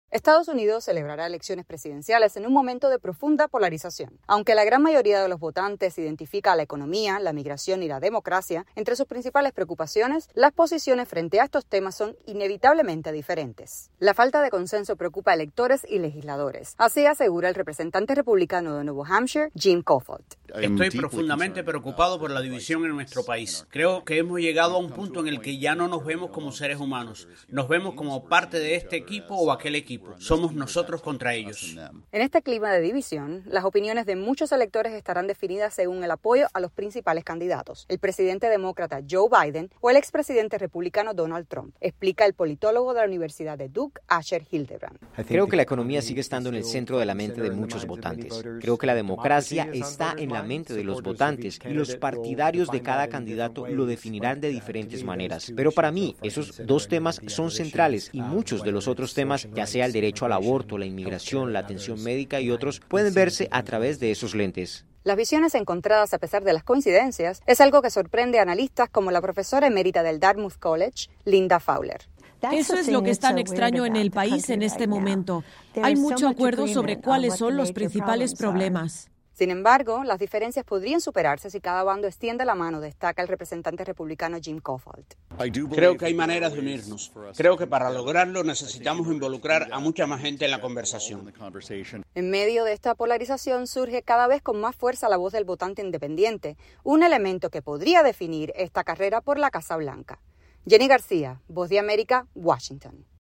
Estados Unidos celebrará elecciones presidenciales en un momento de profunda polarización. Aunque la gran mayoría de los votantes identifica a la economía, la migración y la democracia entre sus principales preocupaciones, las posiciones frente a estos temas son inevitablemente diferentes. La falta de consenso preocupa a electores y legisladores. Así asegura el representante republicano de Nuevo Hampshire, Jim Caulfield. Estoy profundamente preocupado por la división en nuestro país. Creo que hemos llegado a un punto en el que ya no nos vemos como seres humanos. Nos vemos como parte de este equipo o aquel equipo. Somos nosotros contra ellos. En este clima de división, las opiniones de muchos electores estarán definidas según el apoyo a los principales candidatos, el presidente demócrata Joe Biden o el expresidente republicano Donald Trump, explica el politólogo de la Universidad de Duke, Asher Hildebrand. Creo que la economía sigue estando en el centro de la mente de muchos votantes. Creo que la democracia está en la mente de los votantes y los partidarios de cada candidato lo definirán de diferentes maneras. Pero para mí, esos dos temas son centrales y muchos de los otros temas, ya sea el derecho al aborto, la inmigración, la atención médica y otros, pueden verse a través de esos lentes. Las visiones encontradas a pesar de las coincidencias es algo que sorprende a analistas como la profesora emérita del Dartmouth College, Linda Fowler. Eso es lo que es tan extraño en el país en este momento. Hay mucho acuerdo sobre cuáles son los principales problemas. Sin embargo, las diferencias podrían superarse si cada bando extiende la mano, destaca el representante republicano Jim Caulfield. Creo que hay maneras de unirnos. Creo que para lograrlo necesitamos involucrar a mucha más gente en la conversación. En medio de esta polarización surge cada vez con más fuerza la voz del votante independiente, un elemento que podría definir esta carrera por la Casa Blanca. Jenny García, Voz de América, Washington.